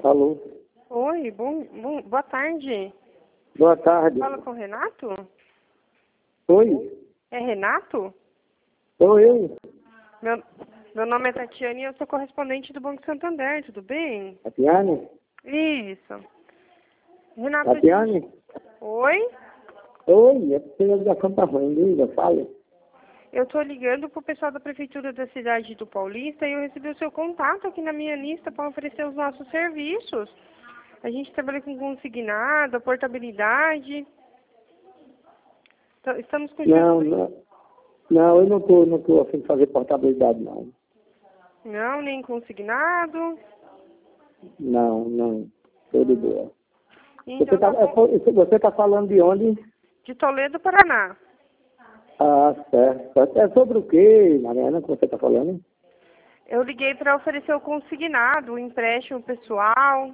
Alô? Oi, boa tarde. Boa tarde. Fala com o Renato? Oi? É Renato? Oi, eu? Meu nome é Tatiane e eu sou correspondente do Banco Santander, tudo bem? Tatiane? Isso. Renato, Tatiane? Oi? Oi, é porque a ligação tá ruim, liga, fala. Eu tô ligando pro pessoal da Prefeitura da cidade do Paulista e eu recebi o seu contato aqui na minha lista para oferecer os nossos serviços. A gente trabalha com consignado, portabilidade. Estamos com Não, eu não tô afim de fazer portabilidade, não. Não, nem consignado. Não, tô de boa. Então, tá bom. Você tá falando de onde? De Toledo, Paraná. Ah, certo. É sobre o quê, Mariana, que você tá falando? Eu liguei para oferecer o consignado, o empréstimo pessoal.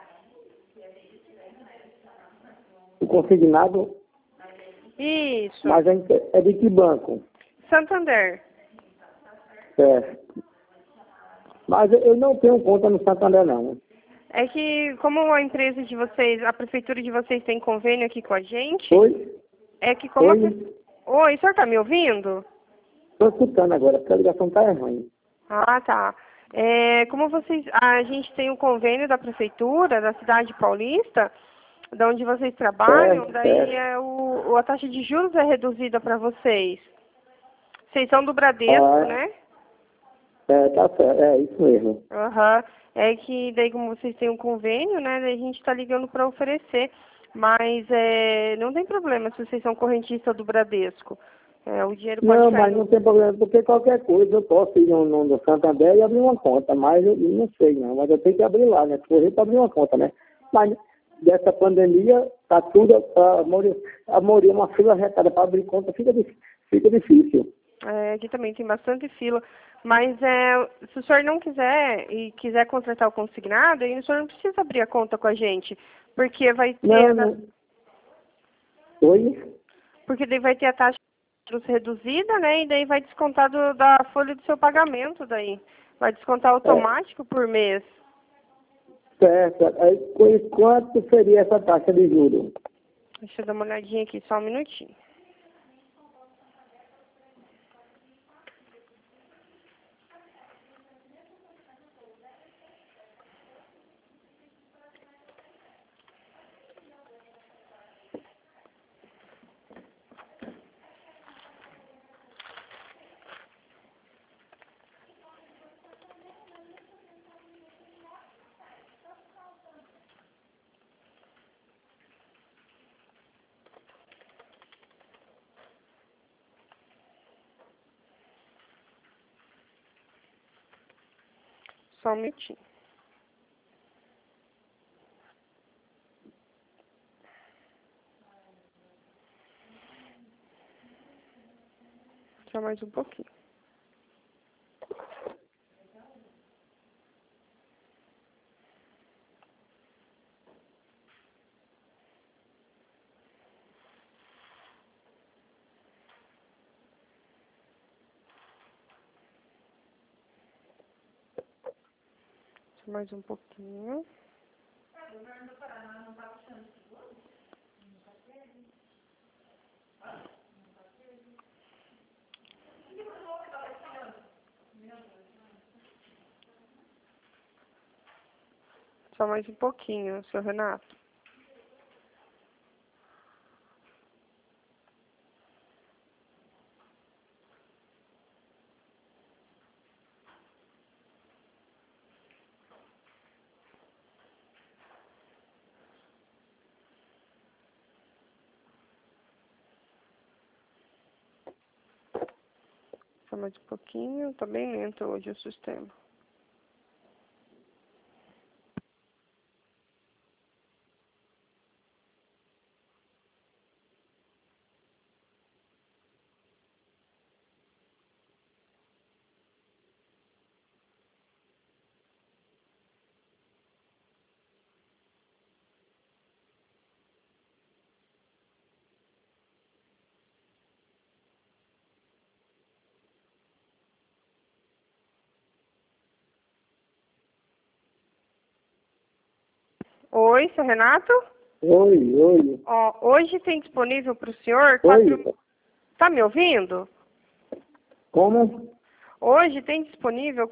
O consignado, Isso. mas é de que banco? Santander. Certo. Mas eu não tenho conta no Santander, não. É que, como a empresa de vocês, a prefeitura de vocês tem convênio aqui com a gente, Oi? é que como Oi? Oi, o senhor tá me ouvindo? Tô escutando agora, porque a ligação tá ruim. Ah, tá. Como vocês, a gente tem um convênio da prefeitura, da cidade paulista, da onde vocês trabalham, daí a taxa de juros é reduzida para vocês. Vocês são do Bradesco, Ah, né? tá certo, é isso mesmo. Aham. É que daí como vocês têm um convênio, né? Daí a gente está ligando para oferecer. Mas não tem problema se vocês são correntistas do Bradesco. O dinheiro pode Não, cair mas não tem problema, porque qualquer coisa eu posso ir no Santander e abrir uma conta, mas eu não sei não, mas eu tenho que abrir lá, né? Correr para abrir uma conta, né? Mas dessa pandemia, tá tudo, a maioria uma fila retada para abrir conta, fica difícil. Aqui também tem bastante fila. Mas se o senhor não quiser e quiser contratar o consignado, aí o senhor não precisa abrir a conta com a gente. Porque vai ter. Não. Oi? Porque daí vai ter a taxa de juros reduzida, né? E daí vai descontar da folha do seu pagamento daí. Vai descontar automático por mês. Certo. Aí, quanto seria essa taxa de juros? Deixa eu dar uma olhadinha aqui, só um minutinho. Só um minutinho. Só mais um pouquinho. Só mais um pouquinho. Só mais um pouquinho, seu Renato. Só mais um pouquinho. Tá bem lento hoje o sistema. Oi, seu Renato? Oi. Ó, hoje tem disponível para o senhor... Oi. Tá me ouvindo? Como? Hoje tem disponível R$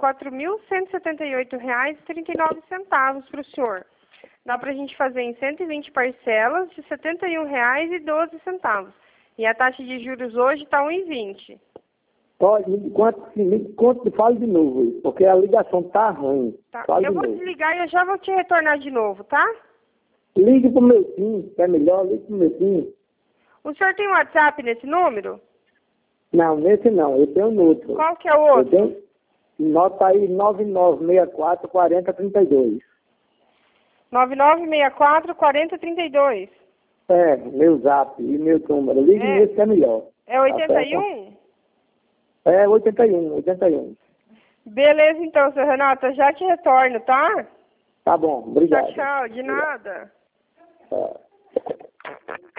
4.178,39 para o senhor. Dá para a gente fazer em 120 parcelas de R$ 71,12. E a taxa de juros hoje está 1,20. Olha, enquanto fale de novo, porque a ligação tá ruim. Tá. Fale Eu de vou novo. desligar e eu já vou te retornar de novo, tá? Ligue pro meu PIN, que é melhor, ligue pro meu PIN. O senhor tem WhatsApp nesse número? Não, nesse não, eu tenho no outro. Qual que é o Eu outro? tenho, nota aí 99644032. 9964-4032. É, meu zap e meu número. Ligue nesse que é melhor. É 81? É 81. Beleza, então, seu Renato. Eu já te retorno, tá? Tá bom, obrigado. Tchau, de nada. Tá.